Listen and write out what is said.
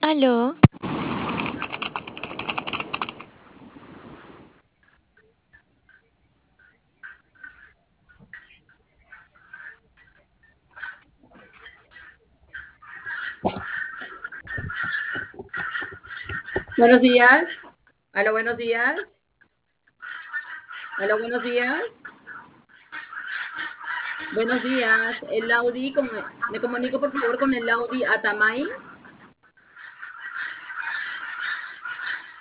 Aló, Buenos días. Aló, buenos días. Aló, buenos días. Buenos días. El Audi, me comunico por favor con el Audi Atamay.